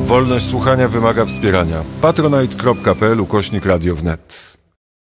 Wolność słuchania wymaga wspierania. patronite.pl/Radio wnet.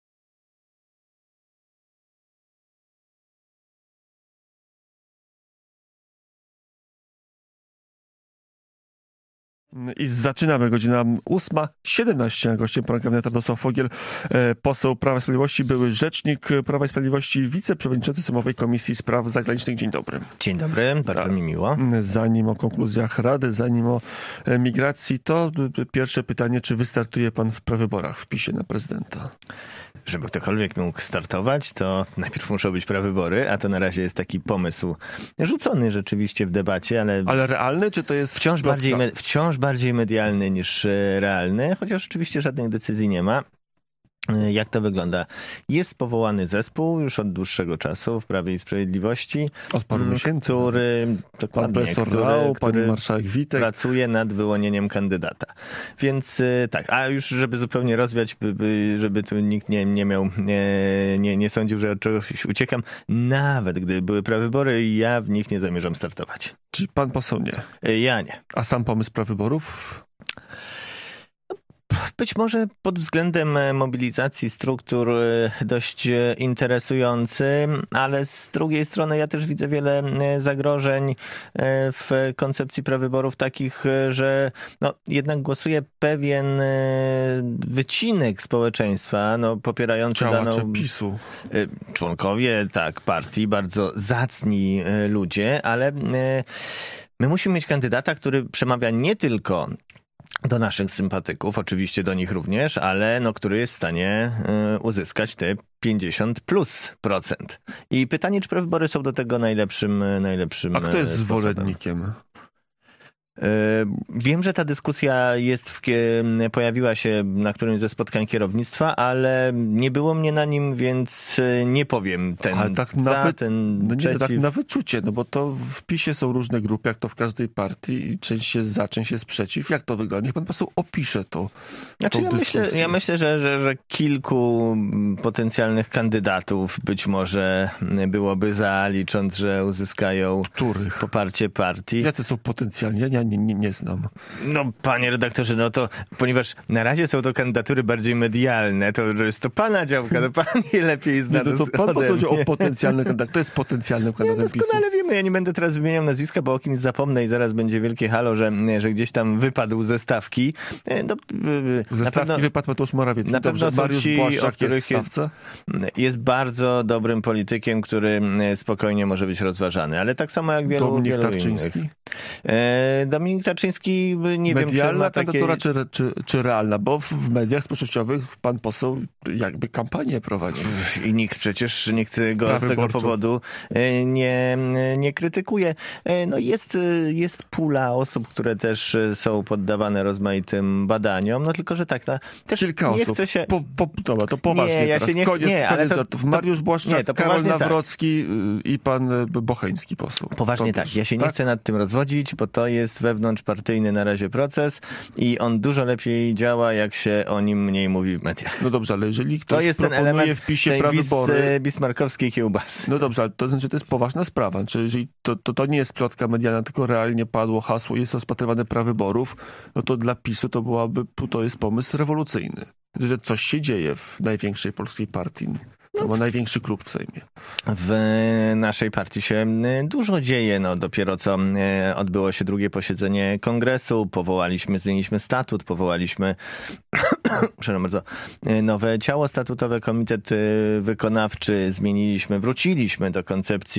I zaczynamy, godzina 8:17. Gościem poranka wnet Radosław Fogiel, poseł Prawa i Sprawiedliwości, były rzecznik Prawa i Sprawiedliwości, wiceprzewodniczący Sejmowej Komisji Spraw Zagranicznych. Dzień dobry. Dzień dobry, bardzo mi miło. Zanim o konkluzjach Rady, zanim o migracji, to pierwsze pytanie, czy wystartuje pan w prawyborach w PiS-ie na prezydenta? Żeby ktokolwiek mógł startować, to najpierw muszą być prawybory, a to na razie jest taki pomysł rzucony rzeczywiście w debacie, ale... Ale realny, czy to jest wciąż bardziej medialny niż realny, chociaż oczywiście żadnych decyzji nie ma. Jak to wygląda? Jest powołany zespół już od dłuższego czasu w Prawie i Sprawiedliwości, od paru miesięcy, pan profesor Rau, pani marszałek Witek pracuje nad wyłonieniem kandydata. Więc tak, a już żeby zupełnie rozwiać, żeby tu nikt nie sądził, że od czegoś uciekam, nawet gdy były prawybory, ja w nich nie zamierzam startować. Czyli pan poseł nie? Ja nie. A sam pomysł prawyborów? Być może pod względem mobilizacji struktur dość interesujący, ale z drugiej strony ja też widzę wiele zagrożeń w koncepcji prawyborów takich, że jednak głosuje pewien wycinek społeczeństwa, popierający daną... PiS-u. Członkowie, tak, partii, bardzo zacni ludzie, ale my musimy mieć kandydata, który przemawia nie tylko do naszych sympatyków, oczywiście do nich również, ale który jest w stanie uzyskać te 50+%. I pytanie, czy prawybory są do tego najlepszym A kto jest sposobem. zwolennikiem? Wiem, że ta dyskusja pojawiła się na którymś ze spotkań kierownictwa, ale nie było mnie na nim, więc nie powiem ale tak tak na wyczucie, bo to w PiS-ie są różne grupy, jak to w każdej partii, i część jest za, część jest przeciw. Jak to wygląda? Niech pan po prostu opisze to. Znaczy ja myślę, że kilku potencjalnych kandydatów być może byłoby za, licząc, że uzyskają poparcie partii. Jacy są potencjalni? Ja nie znam. Panie redaktorze, to ponieważ na razie są to kandydatury bardziej medialne, to jest to pana działka, to pan je lepiej zna. To pan posłuchał o potencjalnym kandydacie. To jest potencjalnym kandydatem PiS-u. Doskonale wiemy, ja nie będę teraz wymieniał nazwiska, bo o kimś zapomnę i zaraz będzie wielkie halo, że gdzieś tam wypadł ze stawki. Ze stawki wypadł Mateusz Morawiecki. Na pewno są Mariusz ci, Błaszczak jest w stawce? Jest bardzo dobrym politykiem, który spokojnie może być rozważany, ale tak samo jak wielu Tarczyński? innych. Dominik Tarczyński, nie wiem, czy ma kandydatura, czy realna, bo w mediach społecznościowych pan poseł jakby kampanię prowadzi. I nikt go z tego powodu nie krytykuje. Jest pula osób, które też są poddawane rozmaitym badaniom, tylko że tak, też kilka nie osób. chce się... Dobra, to poważnie koniec żartów. Mariusz Błaszczak, Karol Nawrocki i pan Bocheński poseł. Poważnie tak. Ja się nie chcę nad tym rozwodzić, bo to jest wewnątrzpartyjny na razie proces i on dużo lepiej działa, jak się o nim mniej mówi w mediach. No dobrze, ale jeżeli ktoś to jest ten element w PiS-ie prawybory... bismarckowskiej kiełbasy. No dobrze, ale to znaczy, że to jest poważna sprawa. Czyli jeżeli to nie jest plotka medialna, tylko realnie padło hasło, jest rozpatrywane prawyborów, to dla PiS-u to jest pomysł rewolucyjny. Że coś się dzieje w największej polskiej partii. To ma największy klub w Sejmie. W naszej partii się dużo dzieje. Dopiero co odbyło się drugie posiedzenie kongresu. Zmieniliśmy statut, powołaliśmy przepraszam bardzo, nowe ciało statutowe, komitet wykonawczy, wróciliśmy do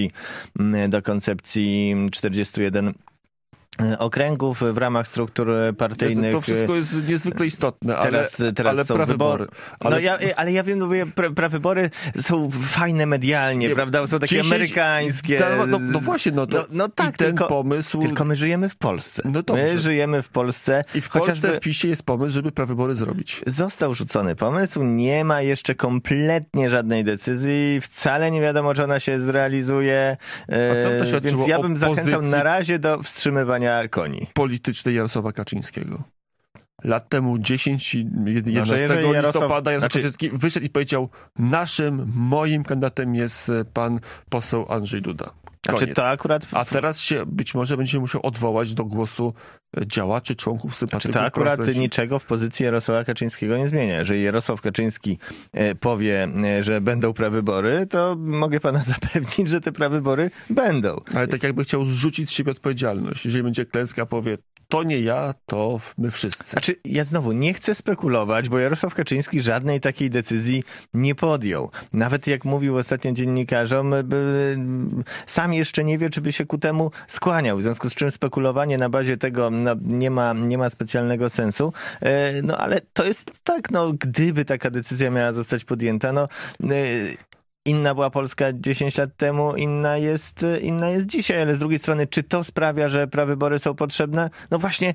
koncepcji 41 okręgów w ramach struktur partyjnych. To wszystko jest niezwykle istotne, teraz są wybory. Ale ja wiem, prawybory są fajne medialnie, prawda? Są takie amerykańskie. Właśnie, tak, ten pomysł... Tylko my żyjemy w Polsce. My żyjemy w Polsce. I w Polsce w PiS-ie jest pomysł, żeby prawybory zrobić. Został rzucony pomysł, nie ma jeszcze kompletnie żadnej decyzji, wcale nie wiadomo, czy ona się zrealizuje, więc ja bym zachęcał na razie do wstrzymywania koni. Politycznej Jarosława Kaczyńskiego. lat temu 10 i 11 jeżeli listopada Jarosław znaczy- Kaczyński wyszedł i powiedział, moim kandydatem jest pan poseł Andrzej Duda. Znaczy Koniec. to akurat... A teraz się być może będzie musiał odwołać do głosu działaczy, członków sympatyków. To akurat niczego w pozycji Jarosława Kaczyńskiego nie zmienia. Jeżeli Jarosław Kaczyński powie, że będą prawybory, to mogę pana zapewnić, że te prawybory będą. Ale tak jakby chciał zrzucić z siebie odpowiedzialność. Jeżeli będzie klęska, powie, to nie ja, to my wszyscy. Znaczy, ja znowu nie chcę spekulować, bo Jarosław Kaczyński żadnej takiej decyzji nie podjął. Nawet jak mówił ostatnio dziennikarzom, sam jeszcze nie wie, czy by się ku temu skłaniał. W związku z czym spekulowanie na bazie tego nie ma specjalnego sensu. No ale to jest tak, gdyby taka decyzja miała zostać podjęta, inna była Polska 10 lat temu, inna jest dzisiaj, ale z drugiej strony, czy to sprawia, że prawybory są potrzebne? No właśnie,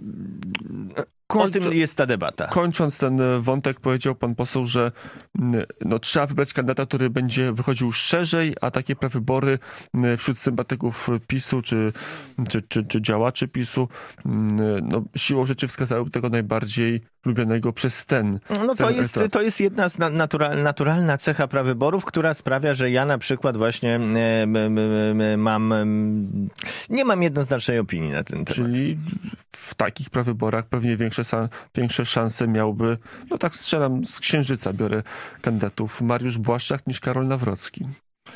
o tym jest ta debata. Kończąc ten wątek, powiedział pan poseł, że trzeba wybrać kandydata, który będzie wychodził szerzej, a takie prawybory wśród sympatyków PiS-u czy działaczy PiS-u siłą rzeczy wskazałyby tego najbardziej lubionego przez ten. To jest jedna z naturalna cecha prawyborów, która sprawia, że ja na przykład właśnie nie mam jednoznacznej opinii na ten temat. Czyli w takich prawyborach pewnie większe szanse miałby, tak strzelam z księżyca, biorę kandydatów, Mariusz Błaszczak niż Karol Nawrocki.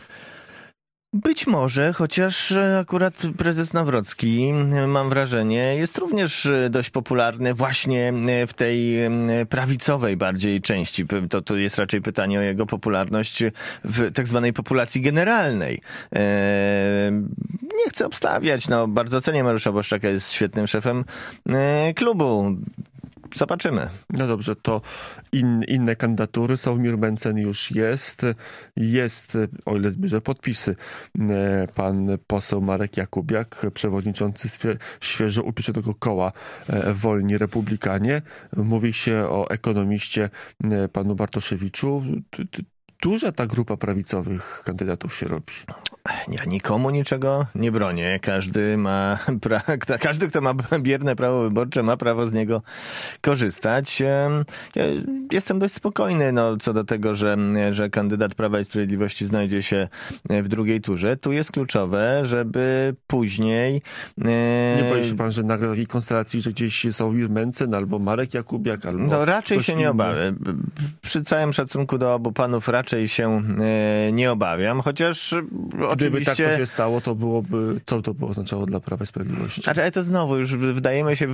Być może, chociaż akurat prezes Nawrocki, mam wrażenie, jest również dość popularny właśnie w tej prawicowej bardziej części. To jest raczej pytanie o jego popularność w tak zwanej populacji generalnej. Nie chcę obstawiać, bardzo cenię Mariusza Błaszczaka, jest świetnym szefem klubu. Zobaczymy. No dobrze, to inne kandydatury. Sławomir Mencen już jest, o ile zbierze podpisy, pan poseł Marek Jakubiak, przewodniczący świeżo upieczonego koła Wolni Republikanie. Mówi się o ekonomiście panu Bartoszewiczu. Duża ta grupa prawicowych kandydatów się robi. Ja nikomu niczego nie bronię. Każdy, kto ma bierne prawo wyborcze, ma prawo z niego korzystać. Ja jestem dość spokojny co do tego, że kandydat Prawa i Sprawiedliwości znajdzie się w drugiej turze. Tu jest kluczowe, żeby później... Nie boi się pan, że na takiej konstelacji, że gdzieś są Mencen albo Marek Jakubiak, albo... raczej się nie obawiam. Przy całym szacunku do obu panów raczej się nie obawiam, chociaż Gdyby oczywiście... tak to się stało, to byłoby... Co to by oznaczało dla Prawa i Sprawiedliwości? Ale to znowu już wdajemy się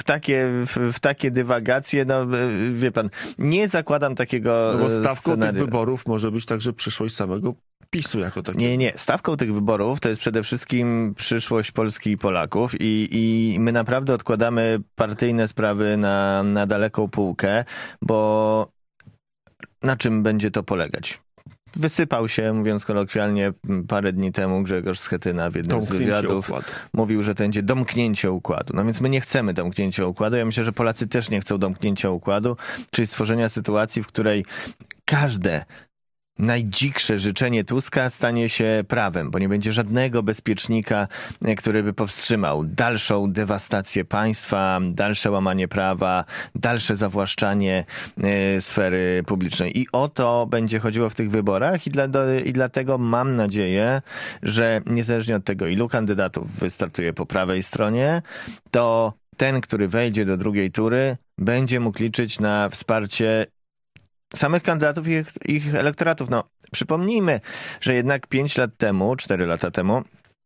w takie dywagacje. Wie pan, nie zakładam takiego bo stawką scenariusza. tych wyborów może być także przyszłość samego PiS-u jako takiego. Nie. Stawką tych wyborów to jest przede wszystkim przyszłość Polski i Polaków i my naprawdę odkładamy partyjne sprawy na daleką półkę, bo na czym będzie to polegać? Wysypał się, mówiąc kolokwialnie, parę dni temu Grzegorz Schetyna w jednym z wywiadów. Mówił, że to będzie domknięcie układu. No więc my nie chcemy domknięcia układu. Ja myślę, że Polacy też nie chcą domknięcia układu, czyli stworzenia sytuacji, w której każde najdziksze życzenie Tuska stanie się prawem, bo nie będzie żadnego bezpiecznika, który by powstrzymał dalszą dewastację państwa, dalsze łamanie prawa, dalsze zawłaszczanie sfery publicznej. I o to będzie chodziło w tych wyborach i dlatego mam nadzieję, że niezależnie od tego, ilu kandydatów wystartuje po prawej stronie, to ten, który wejdzie do drugiej tury, będzie mógł liczyć na wsparcie samych kandydatów i ich elektoratów. Przypomnijmy, że jednak 4 lata temu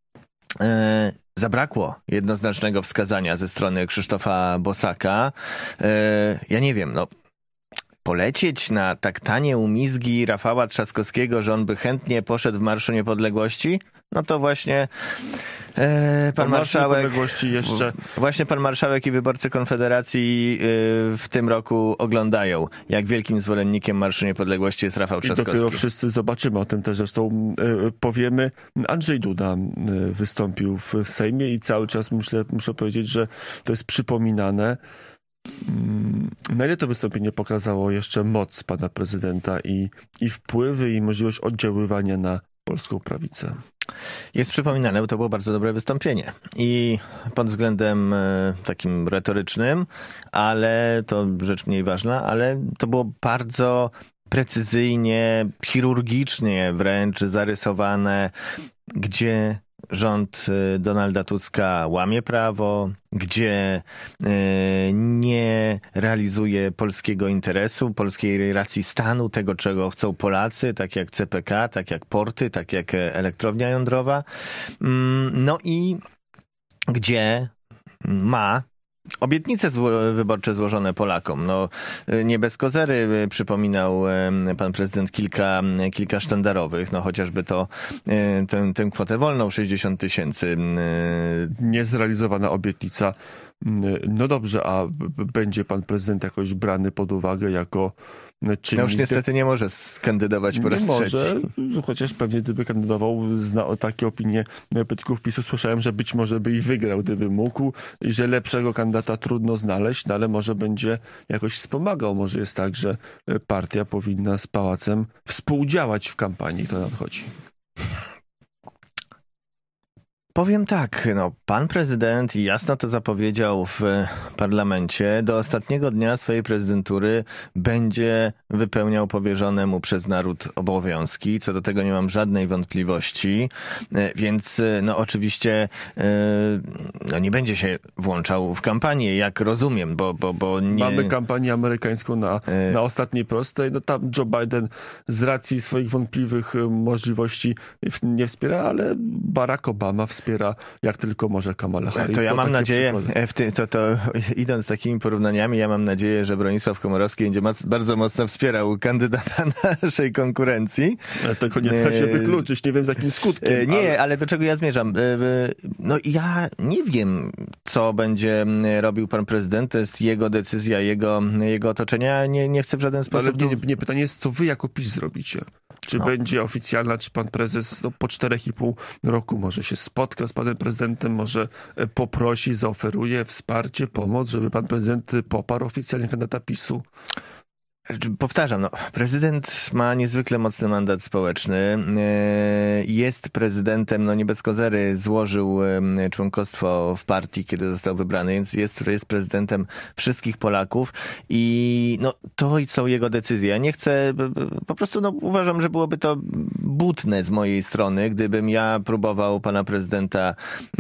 zabrakło jednoznacznego wskazania ze strony Krzysztofa Bosaka. Ja nie wiem, polecieć na tak tanie umizgi Rafała Trzaskowskiego, że on by chętnie poszedł w Marszu Niepodległości, to właśnie pan marszałek Właśnie pan marszałek i wyborcy Konfederacji w tym roku oglądają, jak wielkim zwolennikiem Marszu Niepodległości jest Rafał Trzaskowski. I dopiero wszyscy zobaczymy, o tym też zresztą powiemy. Andrzej Duda wystąpił w Sejmie i cały czas muszę powiedzieć, że to jest przypominane. Na ile to wystąpienie pokazało jeszcze moc pana prezydenta i wpływy i możliwość oddziaływania na polską prawicę? Jest przypominane, bo to było bardzo dobre wystąpienie. I pod względem takim retorycznym, ale to rzecz mniej ważna, ale to było bardzo precyzyjnie, chirurgicznie wręcz zarysowane, gdzie rząd Donalda Tuska łamie prawo, gdzie nie realizuje polskiego interesu, polskiej racji stanu, tego czego chcą Polacy, tak jak CPK, tak jak porty, tak jak elektrownia jądrowa. No i gdzie ma obietnice wyborcze złożone Polakom. No, nie bez kozery przypominał pan prezydent kilka sztandarowych, no chociażby to tę kwotę wolną 60 000. Niezrealizowana obietnica. No dobrze, a będzie pan prezydent jakoś brany pod uwagę jako czynnik... No już niestety nie może skandydować po raz trzeci. Chociaż pewnie gdyby kandydował, zna takie opinie polityków PiS-u, słyszałem, że być może by i wygrał, gdyby mógł i że lepszego kandydata trudno znaleźć, no ale może będzie jakoś wspomagał. Może jest tak, że partia powinna z Pałacem współdziałać w kampanii, która nadchodzi. Powiem tak, no, pan prezydent jasno to zapowiedział w parlamencie. Do ostatniego dnia swojej prezydentury będzie wypełniał powierzone mu przez naród obowiązki. Co do tego nie mam żadnej wątpliwości. Więc no oczywiście no, nie będzie się włączał w kampanię, jak rozumiem, bo nie... Mamy kampanię amerykańską na ostatniej prostej. No tam Joe Biden z racji swoich wątpliwych możliwości nie wspiera, ale Barack Obama wspiera jak tylko może Kamala Harris. To ja mam nadzieję, idąc takimi porównaniami, ja mam nadzieję, że Bronisław Komorowski będzie bardzo mocno wspierał kandydata naszej konkurencji. Ale tego nie da się wykluczyć, nie wiem z jakim skutkiem. Nie, ale do czego ja zmierzam? No ja nie wiem, co będzie robił pan prezydent, to jest jego decyzja, jego otoczenia. Nie chcę w żaden sposób... Ale nie, pytanie jest, co wy jako PiS zrobicie? Czy będzie oficjalna, czy pan prezes po 4,5 roku może się spotka z panem prezydentem, może poprosi, zaoferuje wsparcie, pomoc, żeby pan prezydent poparł oficjalnie kandydata PiS-u? Powtarzam, no, prezydent ma niezwykle mocny mandat społeczny. Jest prezydentem, no nie bez kozery złożył członkostwo w partii, kiedy został wybrany, więc jest prezydentem wszystkich Polaków i no to są jego decyzje. Ja nie chcę, po prostu no, uważam, że byłoby to butne z mojej strony, gdybym ja próbował pana prezydenta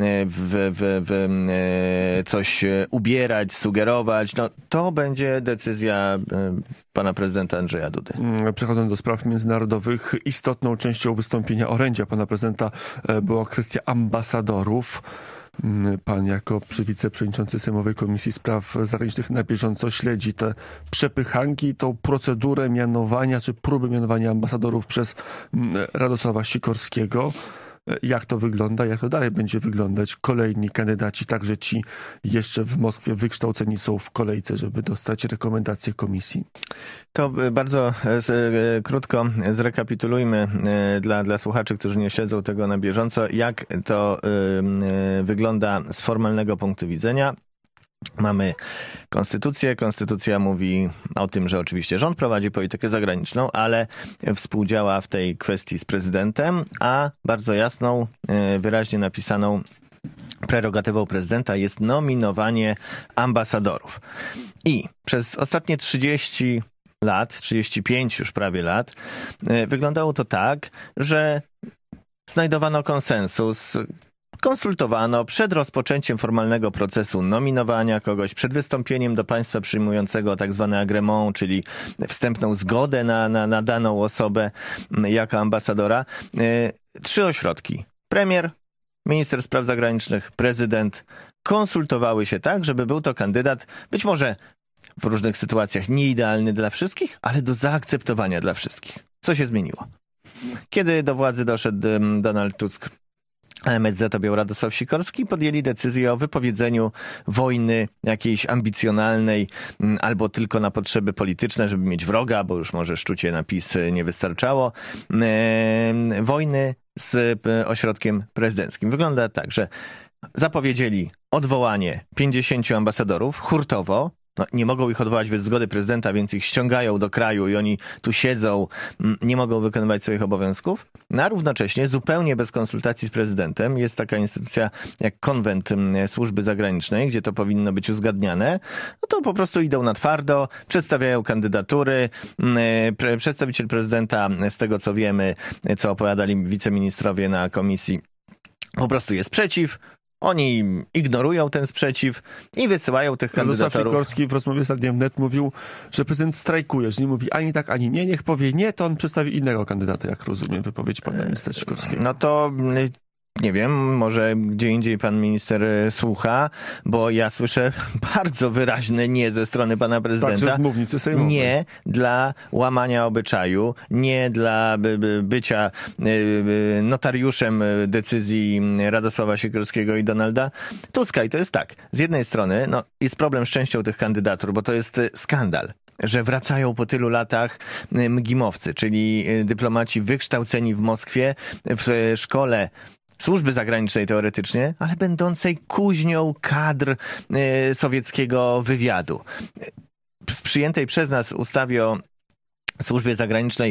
w coś ubierać, sugerować. No to będzie decyzja pana prezydenta Andrzeja Dudy. Przechodząc do spraw międzynarodowych, istotną częścią wystąpienia orędzia pana prezydenta była kwestia ambasadorów. Pan jako wiceprzewodniczący Sejmowej Komisji Spraw Zagranicznych na bieżąco śledzi te przepychanki, tą procedurę mianowania czy próby mianowania ambasadorów przez Radosława Sikorskiego. Jak to wygląda, jak to dalej będzie wyglądać? Kolejni kandydaci, także ci jeszcze w Moskwie wykształceni są w kolejce, żeby dostać rekomendacje komisji. To bardzo krótko zrekapitulujmy dla słuchaczy, którzy nie śledzą tego na bieżąco, jak to wygląda z formalnego punktu widzenia. Mamy konstytucję. Konstytucja mówi o tym, że oczywiście rząd prowadzi politykę zagraniczną, ale współdziała w tej kwestii z prezydentem, a bardzo jasną, wyraźnie napisaną prerogatywą prezydenta jest nominowanie ambasadorów. I przez ostatnie 30 lat, 35 już prawie lat, wyglądało to tak, że znajdowano konsensus, konsultowano przed rozpoczęciem formalnego procesu nominowania kogoś, przed wystąpieniem do państwa przyjmującego tak zwane agrément, czyli wstępną zgodę na daną osobę jako ambasadora. 3 ośrodki. Premier, minister spraw zagranicznych, prezydent konsultowały się tak, żeby był to kandydat być może w różnych sytuacjach nieidealny dla wszystkich, ale do zaakceptowania dla wszystkich. Co się zmieniło? Kiedy do władzy doszedł Donald Tusk, MSZ objął Radosław Sikorski, podjęli decyzję o wypowiedzeniu wojny jakiejś ambicjonalnej albo tylko na potrzeby polityczne, żeby mieć wroga, bo już może szczucie na PiS nie wystarczało. Wojny z ośrodkiem prezydenckim. Wygląda tak, że zapowiedzieli odwołanie 50 ambasadorów hurtowo, no, nie mogą ich odwołać bez zgody prezydenta, więc ich ściągają do kraju i oni tu siedzą, nie mogą wykonywać swoich obowiązków, a równocześnie zupełnie bez konsultacji z prezydentem jest taka instytucja jak konwent służby zagranicznej, gdzie to powinno być uzgadniane, no to po prostu idą na twardo, przedstawiają kandydatury, przedstawiciel prezydenta, z tego co wiemy, co opowiadali wiceministrowie na komisji, po prostu jest przeciw. Oni ignorują ten sprzeciw i wysyłają tych kandydaturów. Radosław Sikorski w rozmowie z Radiem Wnet mówił, że prezydent strajkuje, że nie mówi ani tak, ani nie. Niech powie nie, to on przedstawi innego kandydata, jak rozumiem wypowiedź pana ministra Sikorskiego. No to nie wiem, może gdzie indziej pan minister słucha, bo ja słyszę bardzo wyraźne nie ze strony pana prezydenta. Także z mównicy sejmowej. Nie dla łamania obyczaju, nie dla bycia notariuszem decyzji Radosława Sikorskiego i Donalda Tuska. I to jest tak, z jednej strony no, jest problem z częścią tych kandydatur, bo to jest skandal, że wracają po tylu latach mgimowcy, czyli dyplomaci wykształceni w Moskwie, w szkole służby zagranicznej teoretycznie, ale będącej kuźnią kadr sowieckiego wywiadu. W przyjętej przez nas ustawie o służbie zagranicznej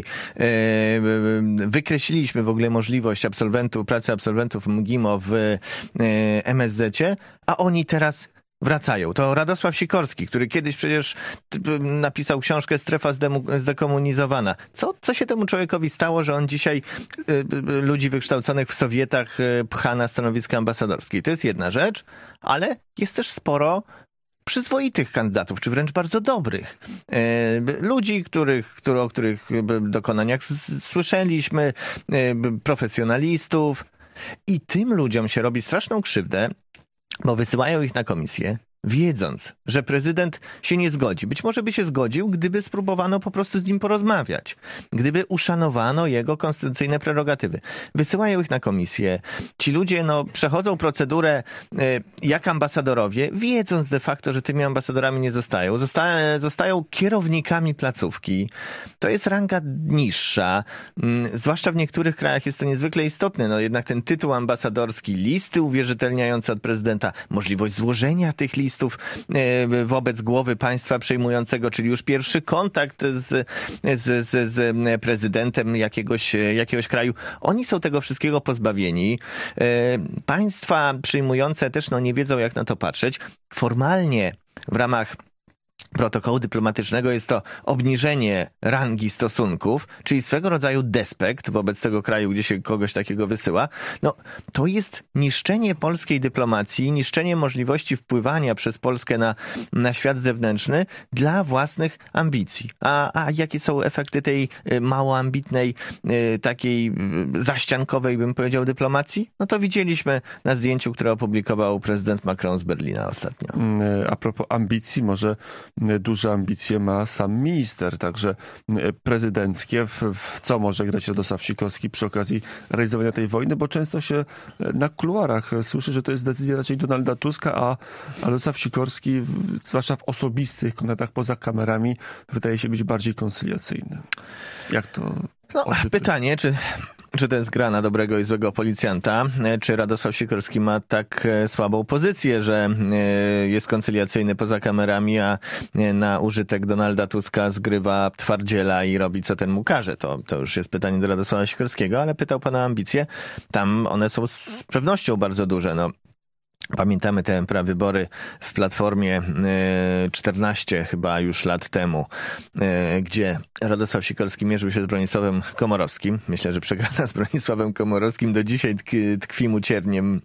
wykreśliliśmy w ogóle możliwość pracy absolwentów MGIMO w MSZ-cie, a oni teraz wracają. To Radosław Sikorski, który kiedyś przecież napisał książkę Strefa zdekomunizowana. Co się temu człowiekowi stało, że on dzisiaj ludzi wykształconych w Sowietach pcha na stanowiska ambasadorskie? To jest jedna rzecz, ale jest też sporo przyzwoitych kandydatów, czy wręcz bardzo dobrych. Ludzi, o których dokonaniach słyszeliśmy, profesjonalistów. I tym ludziom się robi straszną krzywdę, bo wysyłają ich na komisję, wiedząc, że prezydent się nie zgodzi. Być może by się zgodził, gdyby spróbowano po prostu z nim porozmawiać. Gdyby uszanowano jego konstytucyjne prerogatywy. Wysyłają ich na komisję. Ci ludzie przechodzą procedurę jak ambasadorowie, wiedząc de facto, że tymi ambasadorami nie zostają. Zostają kierownikami placówki. To jest ranga niższa. Zwłaszcza w niektórych krajach jest to niezwykle istotne. No jednak ten tytuł ambasadorski, listy uwierzytelniające od prezydenta, możliwość złożenia tych listów wobec głowy państwa przejmującego, czyli już pierwszy kontakt z prezydentem jakiegoś kraju. Oni są tego wszystkiego pozbawieni. Państwa przyjmujące też nie wiedzą, jak na to patrzeć. Formalnie w ramach protokołu dyplomatycznego jest to obniżenie rangi stosunków, czyli swego rodzaju despekt wobec tego kraju, gdzie się kogoś takiego wysyła. To jest niszczenie polskiej dyplomacji, niszczenie możliwości wpływania przez Polskę na świat zewnętrzny dla własnych ambicji. A jakie są efekty tej mało ambitnej, takiej zaściankowej, bym powiedział, dyplomacji? To widzieliśmy na zdjęciu, które opublikował prezydent Macron z Berlina ostatnio. A propos ambicji, może duże ambicje ma sam minister, także prezydenckie, w co może grać Radosław Sikorski przy okazji realizowania tej wojny, bo często się na kuluarach słyszy, że to jest decyzja raczej Donalda Tuska, a Radosław Sikorski, zwłaszcza w osobistych kontaktach poza kamerami, wydaje się być bardziej koncyliacyjny. Jak to pytanie, czy to jest gra na dobrego i złego policjanta? Czy Radosław Sikorski ma tak słabą pozycję, że jest koncyliacyjny poza kamerami, a na użytek Donalda Tuska zgrywa twardziela i robi, co ten mu każe? To już jest pytanie do Radosława Sikorskiego, ale pytał pan o ambicje. Tam one są z pewnością bardzo duże. Pamiętamy te prawybory w Platformie 14 chyba już lat temu, gdzie Radosław Sikorski mierzył się z Bronisławem Komorowskim. Myślę, że przegrana z Bronisławem Komorowskim do dzisiaj tkwi mu cierniem.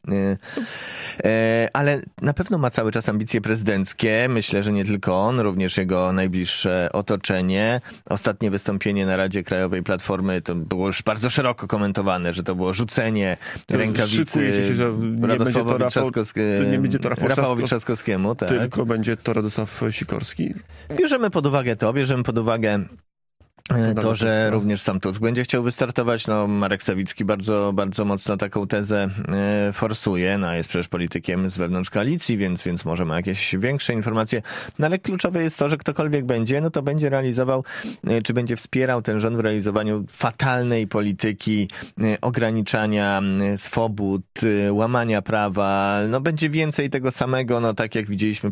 Ale na pewno ma cały czas ambicje prezydenckie. Myślę, że nie tylko on, również jego najbliższe otoczenie. Ostatnie wystąpienie na Radzie Krajowej Platformy to było już bardzo szeroko komentowane, że to było rzucenie rękawicy się, że Radosławowi nie będzie to Rafałowi Trzaskowskiemu, tak. Tylko będzie to Radosław Sikorski. Bierzemy pod uwagę To, że również sam Tusk będzie chciał wystartować, no Marek Sawicki bardzo, bardzo mocno taką tezę forsuje, no jest przecież politykiem z wewnątrz koalicji, więc może ma jakieś większe informacje, no ale kluczowe jest to, że ktokolwiek będzie, no to będzie realizował, czy będzie wspierał ten rząd w realizowaniu fatalnej polityki ograniczania swobód, łamania prawa, no będzie więcej tego samego, no tak jak widzieliśmy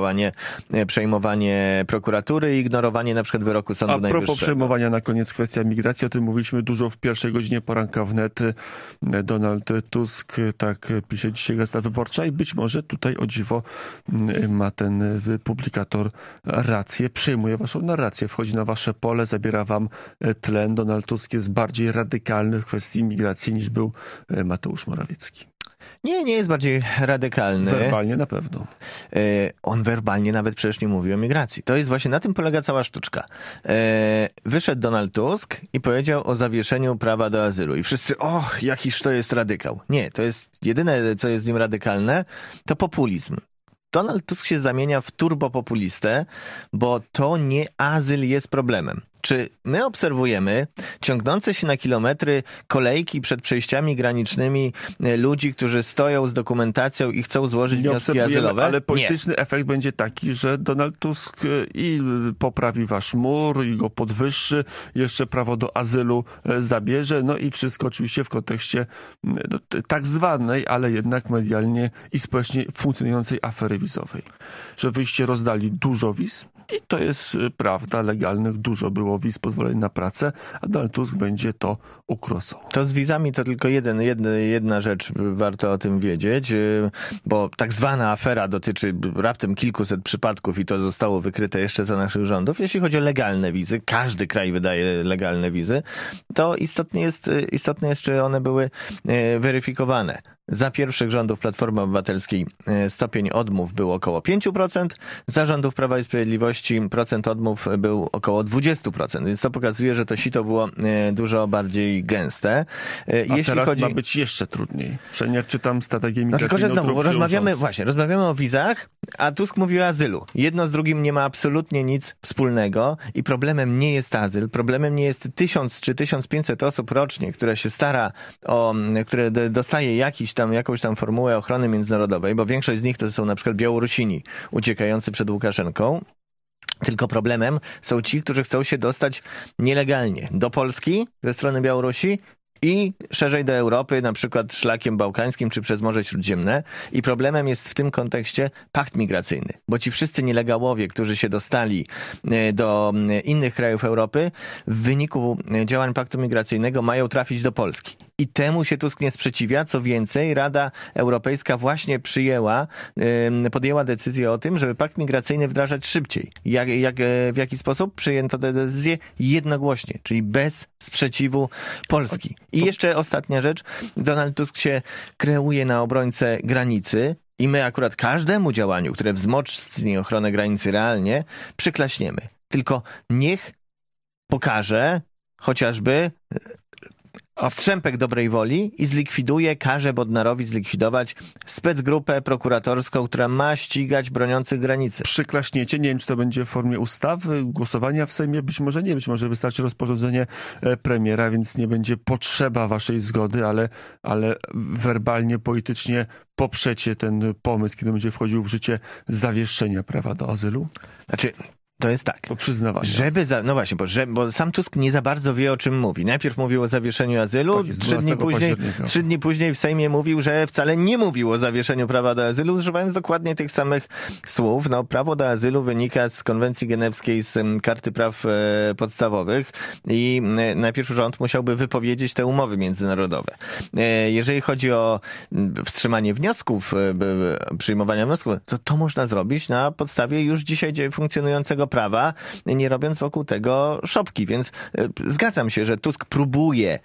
przejmowanie prokuratury i ignorowanie na przykład wyroku Sądu Najwyższego. Na koniec kwestia migracji, o tym mówiliśmy dużo w pierwszej godzinie poranka wnet. Donald Tusk, tak pisze dzisiaj Gazeta Wyborcza i być może tutaj o dziwo ma ten publikator rację, przejmuje waszą narrację, wchodzi na wasze pole, zabiera wam tlen. Donald Tusk jest bardziej radykalny w kwestii migracji niż był Mateusz Morawiecki. Nie jest bardziej radykalny. Werbalnie na pewno. On werbalnie nawet przecież nie mówi o migracji. To jest właśnie, na tym polega cała sztuczka. Wyszedł Donald Tusk i powiedział o zawieszeniu prawa do azylu. I wszyscy, jakiż to jest radykał. Nie, to jest jedyne, co jest w nim radykalne, to populizm. Donald Tusk się zamienia w turbopopulistę, bo to nie azyl jest problemem. Czy my obserwujemy ciągnące się na kilometry kolejki przed przejściami granicznymi ludzi, którzy stoją z dokumentacją i chcą złożyć wnioski azylowe? Ale polityczny efekt będzie taki, że Donald Tusk i poprawi wasz mur, i go podwyższy, jeszcze prawo do azylu zabierze, no i wszystko oczywiście w kontekście tak zwanej, ale jednak medialnie i społecznie funkcjonującej afery wizowej. Że wyście rozdali dużo wiz i to jest prawda, legalnych dużo było wiz, pozwoleń na pracę, a Donald Tusk będzie to ukrócał. To z wizami to tylko jedna rzecz, warto o tym wiedzieć, bo tak zwana afera dotyczy raptem kilkuset przypadków i to zostało wykryte jeszcze za naszych rządów. Jeśli chodzi o legalne wizy, każdy kraj wydaje legalne wizy, to istotne jest, czy one były weryfikowane. Za pierwszych rządów Platformy Obywatelskiej stopień odmów był około 5%, za rządów Prawa i Sprawiedliwości procent odmów był około 20%, więc to pokazuje, że to sito było dużo bardziej gęste. A teraz ma być jeszcze trudniej. Przynajmniej jak czytam strategię migracyjną. No tylko, że znowu, rozmawiamy o wizach, a Tusk mówi o azylu. Jedno z drugim nie ma absolutnie nic wspólnego i problemem nie jest azyl, problemem nie jest 1000 czy 1500 osób rocznie, które się które dostaje jakąś tam formułę ochrony międzynarodowej, bo większość z nich to są na przykład Białorusini uciekający przed Łukaszenką. Tylko problemem są ci, którzy chcą się dostać nielegalnie do Polski ze strony Białorusi i szerzej do Europy, na przykład szlakiem bałkańskim czy przez Morze Śródziemne. I problemem jest w tym kontekście pakt migracyjny, bo ci wszyscy nielegałowie, którzy się dostali do innych krajów Europy, w wyniku działań paktu migracyjnego mają trafić do Polski. I temu się Tusk nie sprzeciwia. Co więcej, Rada Europejska właśnie podjęła decyzję o tym, żeby pakt migracyjny wdrażać szybciej. W jaki sposób? Przyjęto tę decyzję jednogłośnie, czyli bez sprzeciwu Polski. I jeszcze ostatnia rzecz. Donald Tusk się kreuje na obrońcę granicy i my akurat każdemu działaniu, które wzmocni ochronę granicy realnie, przyklaśniemy. Tylko niech pokaże chociażby strzępek dobrej woli i każe Bodnarowi zlikwidować specgrupę prokuratorską, która ma ścigać broniących granicy. Przyklaśniecie, nie wiem, czy to będzie w formie ustawy, głosowania w Sejmie, być może wystarczy rozporządzenie premiera, więc nie będzie potrzeba waszej zgody, ale werbalnie, politycznie poprzecie ten pomysł, kiedy będzie wchodził w życie zawieszenia prawa do azylu? To jest tak. Po przyznawaniu. Bo sam Tusk nie za bardzo wie, o czym mówi. Najpierw mówił o zawieszeniu azylu, tak, 3 dni później w Sejmie mówił, że wcale nie mówił o zawieszeniu prawa do azylu, używając dokładnie tych samych słów. Prawo do azylu wynika z konwencji genewskiej, z Karty Praw Podstawowych i najpierw rząd musiałby wypowiedzieć te umowy międzynarodowe. Jeżeli chodzi o wstrzymanie wniosków, przyjmowania wniosków, to można zrobić na podstawie już dzisiaj funkcjonującego prawa, nie robiąc wokół tego szopki. Więc zgadzam się, że Tusk próbuje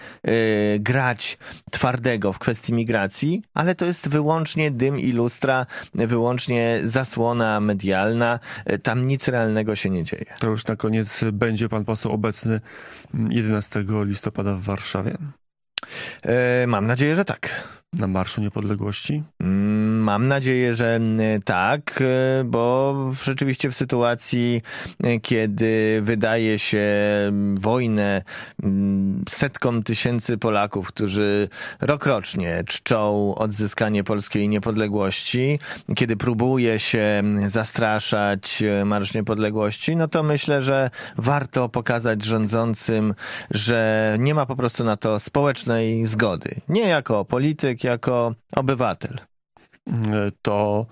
grać twardego w kwestii migracji, ale to jest wyłącznie dym i lustra, wyłącznie zasłona medialna. Tam nic realnego się nie dzieje. To już na koniec, będzie pan poseł obecny 11 listopada w Warszawie? Mam nadzieję, że tak. na Marszu Niepodległości? Mam nadzieję, że tak, bo rzeczywiście w sytuacji, kiedy wydaje się wojnę setkom tysięcy Polaków, którzy rokrocznie czczą odzyskanie polskiej niepodległości, kiedy próbuje się zastraszać Marsz Niepodległości, no to myślę, że warto pokazać rządzącym, że nie ma po prostu na to społecznej zgody. Nie jako polityk, jako obywatel. To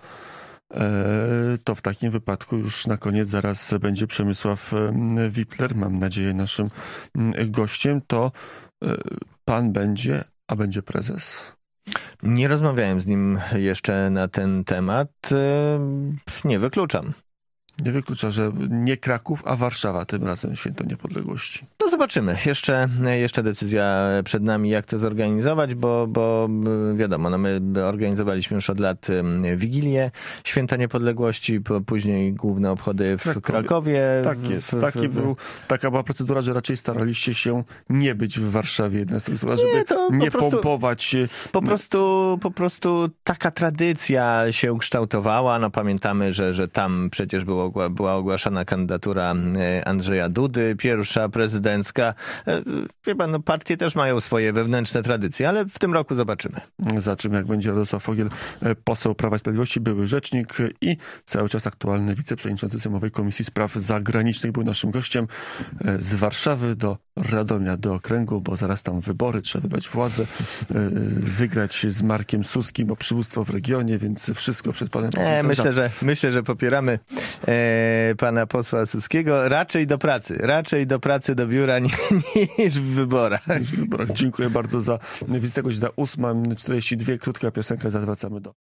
w takim wypadku już na koniec zaraz będzie Przemysław Wipler, mam nadzieję naszym gościem. To pan będzie, a będzie prezes? Nie rozmawiałem z nim jeszcze na ten temat. Nie wykluczam. Nie wyklucza, że nie Kraków, a Warszawa tym razem Święto Niepodległości. No zobaczymy. Jeszcze decyzja przed nami, jak to zorganizować, bo wiadomo, no my organizowaliśmy już od lat Wigilię Święta Niepodległości, później główne obchody w Krakowie. Tak jest. Taka była procedura, że raczej staraliście się nie być w Warszawie, żeby nie pompować. Po prostu taka tradycja się ukształtowała. No pamiętamy, że tam przecież była ogłaszana kandydatura Andrzeja Dudy, pierwsza prezydencka. Wie pan, no partie też mają swoje wewnętrzne tradycje, ale w tym roku zobaczymy. Zobaczymy, jak będzie Radosław Fogiel, poseł Prawa i Sprawiedliwości, były rzecznik i cały czas aktualny wiceprzewodniczący Sejmowej Komisji Spraw Zagranicznych, był naszym gościem. Z Warszawy do Radomia, do okręgu, bo zaraz tam wybory, trzeba wybrać władzę, wygrać z Markiem Suskim, bo przywództwo w regionie, więc wszystko przed panem posłem. Myślę, że popieramy pana posła Suskiego. Raczej do pracy, do biura niż w wyborach. Dziękuję bardzo za wizytę. Godzina 8:42, krótka piosenka, zawracamy do